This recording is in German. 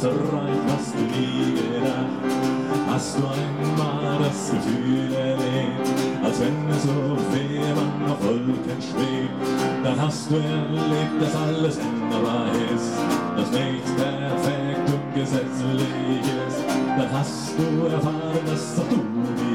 erreicht, was du nie gedacht. Hast du einmal das Gefühl erlebt, als wenn so jemand auf Wolken schwebt, dann hast du erlebt, dass alles änderbar ist, dass nichts perfekt und gesetzlich ist. Dann hast du erfahren, dass auch du